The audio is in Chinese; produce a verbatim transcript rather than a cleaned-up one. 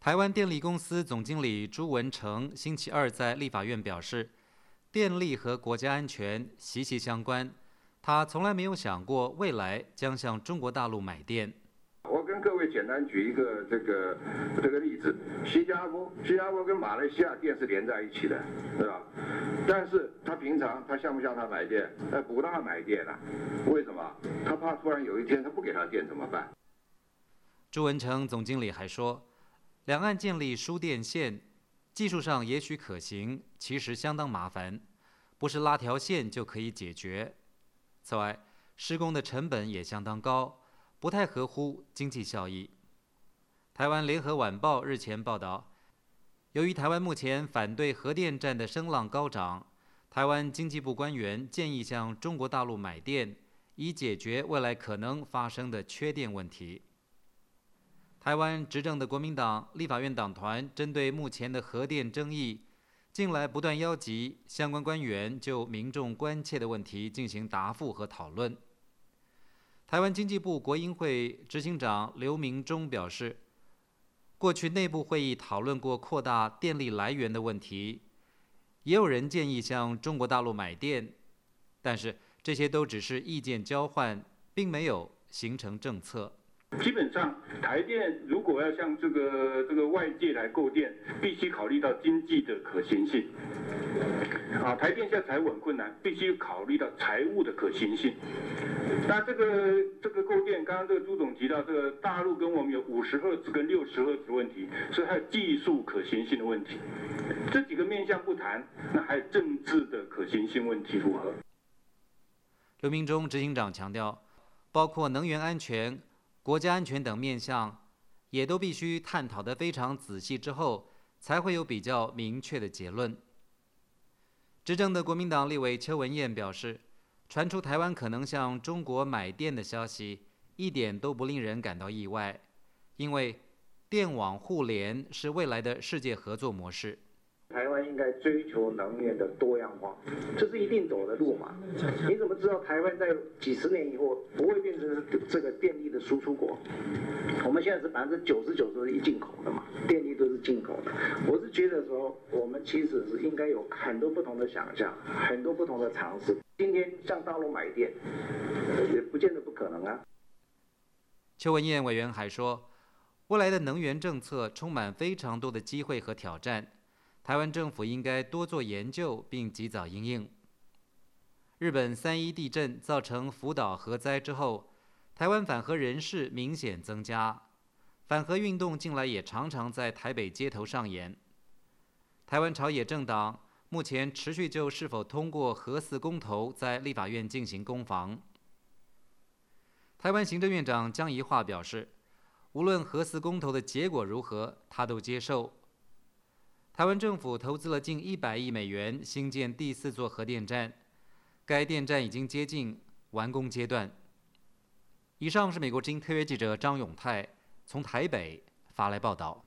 台湾电力公司总经理朱文成星期二在立法院表示，电力和国家安全息息相关，他从来没有想过未来将向中国大陆买电。 我跟各位简单举一个这个这个例子，新加坡，新加坡跟马来西亚电是连在一起的，对吧？但是他平常他向不向他买电？呃，不让他买电啊？为什么？他怕突然有一天他不给他电怎么办？ 朱文成总经理还说，两岸建立输电线，技术上也许可行，其实相当麻烦，不是拉条线就可以解决。此外，施工的成本也相当高，不太合乎经济效益。台湾联合晚报日前报道，由于台湾目前反对核电站的声浪高涨，台湾经济部官员建议向中国大陆买电，以解决未来可能发生的缺电问题。台湾执政的国民党立法院党团针对目前的核电争议，近来不断邀集相关官员就民众关切的问题进行答复和讨论。台湾经济部国营会执行长刘明忠表示，过去内部会议讨论过扩大电力来源的问题，也有人建议向中国大陆买电，但是这些都只是意见交换，并没有形成政策。 基本上，台电如果要向这个这个外界来购电，必须考虑到经济的可行性。啊，台电现在财务很困难，必须考虑到财务的可行性。那这个这个购电，刚刚这个朱总提到，这个大陆跟我们有五十赫兹跟六十赫兹的问题，所以还有技术可行性的问题。这几个面向不谈，那还有政治的可行性问题如何？ 刘明忠执行长强调，包括能源安全、国家安全等面向，也都必须探讨得非常仔细之后，才会有比较明确的结论。执政的国民党立委邱文彦表示，传出台湾可能向中国买电的消息，一点都不令人感到意外，因为电网互联是未来的世界合作模式。 台湾应该追求能源的多样化，这是一定走的路嘛？你怎么知道台湾在几十年以后不会变成这个电力的输出国？我们现在是百分之九十九都是一进口的嘛，电力都是进口的。我是觉得说，我们其实是应该有很多不同的想象，很多不同的尝试。今天向大陆买电，也不见得不可能啊。 邱文彦委员还说，未来的能源政策充满非常多的机会和挑战。台湾政府应该多做研究，并及早因应。日本三一地震造成福岛核灾之后，台湾反核人士明显增加，反核运动近来也常常在台北街头上演。台湾朝野政党目前持续就是否通过核四公投在立法院进行攻防。台湾行政院长江宜樺表示，无论核四公投的结果如何，他都接受。台湾政府投资了近一百亿美元兴建第四座核电站，该电站已经接近完工阶段。以上是美国之音特约记者张永泰从台北发来报道。